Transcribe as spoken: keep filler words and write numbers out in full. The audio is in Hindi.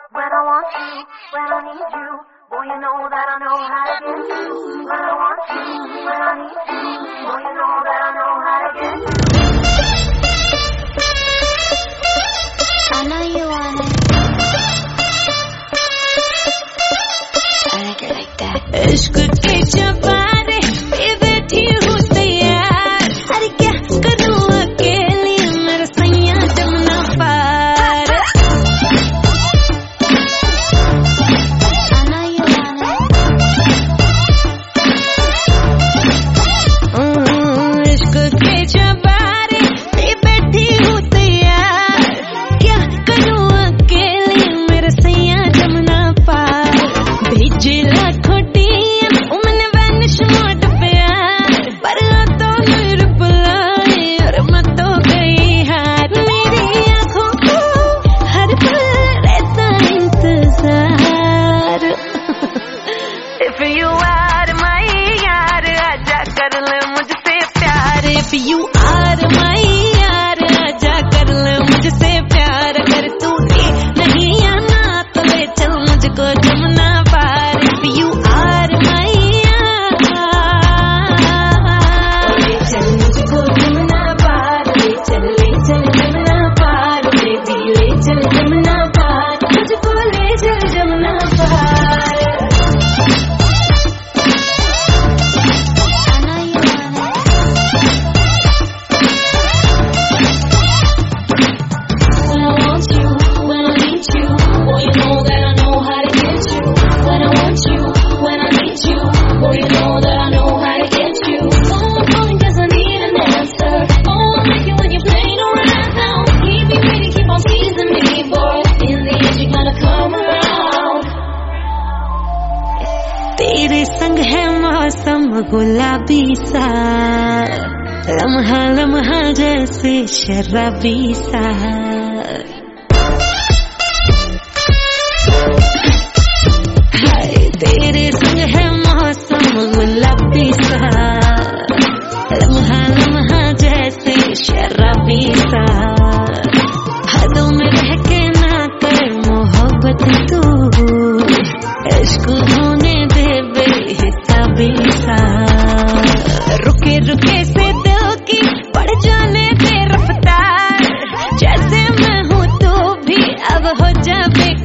when I want you, when I need you. Boy, you know that I know how to get you. When I want you, when I need you. Boy, you know that I know how to get you. I know you want it. I like it like that. इश्क के चबारे पे बैठी हूँ तैयार, अरे क्या करूँ अकेली मेरा सैया जमुना पार. I know you want it. इश्क के चबारे पे बैठी हूँ तैयार, क्या करूँ अकेली मेरा सैया जमुना पार. भेजे लाखों डीएम मैंने वैनिश मोड पे यार, पर तो नहीं रिप्लाई और मैं तो गई हार. मेरी आँखों को हर पल रहता इंतजार. If you are my यार आजा कर ले मुझसे प्यार. If you are my यार आजा कर ले मुझसे प्यार. अगर तू नहीं आना तो ले चल मुझको जमुना पार. If you are my यार ले चल मुझको जमुना पार. ले चल ले चल जमुना पार. बेबी ले चल जमुना पार. मुझको ले चल जमुना पार. I know you want it. When I want you, when I need you. Boy, you know that I know how to get you. When I want you, when I need you. Boy, you know that I know how to get you. Oh, I'm calling 'cause I need an answer. Oh, I like it when you're playing around now. Keep me waiting, keep on teasing me, boy. In the end, you're gonna come around. तेरे संग है मौसम गुलाबी सा, लम्हा लम्हा जैसे शराबी सा. हाय तेरे संग है मौसम गुलाबी सा, लम्हा लम्हा जैसे शराबी सा. हदों में रह के ना कर मोहब्बत तू, इश्क होने दे बेहिसाबी सा. रुके रुके से दिल की बढ़ जाने दे रफ्तार. जैसे मैं हूँ तो भी अब हो जा बेकार.